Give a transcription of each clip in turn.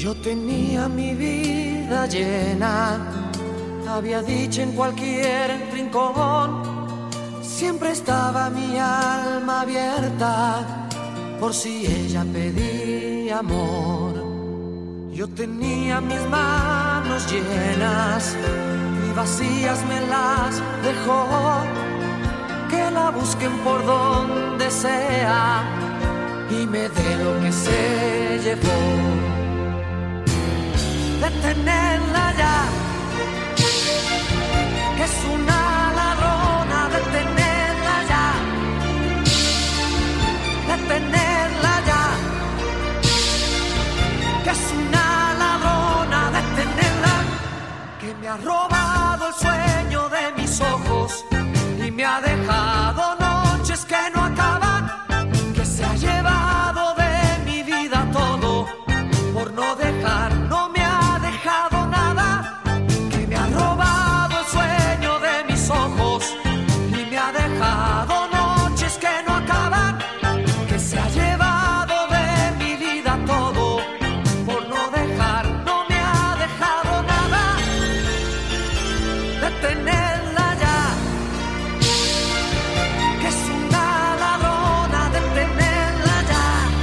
Yo tenía mi vida llena, había dicho en cualquier rincón, siempre estaba mi alma abierta por si ella pedía amor. Yo tenía mis manos llenas y vacías me las dejó, que la busquen por donde sea y me dé lo que se llevó. Detenerla ya, que es una ladrona, detenerla ya, detenerla ya, que es una ladrona, detenerla, que me ha robado el sueño de mis ojos y me ha dejado noches que no acaban, que se ha llevado de mi vida todo por no dejar, no me ha dejado nada, que me ha robado el sueño de mis ojos y me ha dejado noches que no acaban, que se ha llevado de mi vida todo por no dejar, no me ha dejado nada. Detenerla ya, que es una ladrona, detenerla ya.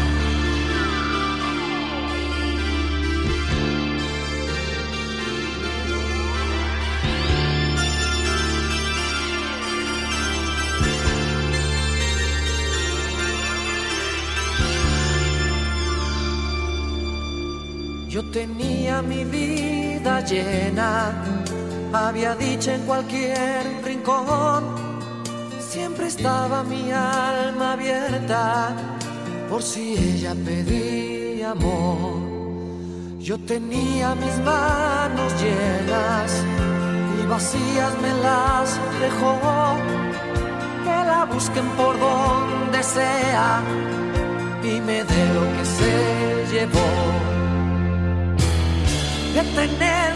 Yo tenía mi vida llena, había dicho en cualquier rincón, siempre estaba mi alma abierta por si ella pedía amor. Yo tenía mis manos llenas y vacías me las dejó, que la busquen por donde sea y me dé lo que se llevó. Detener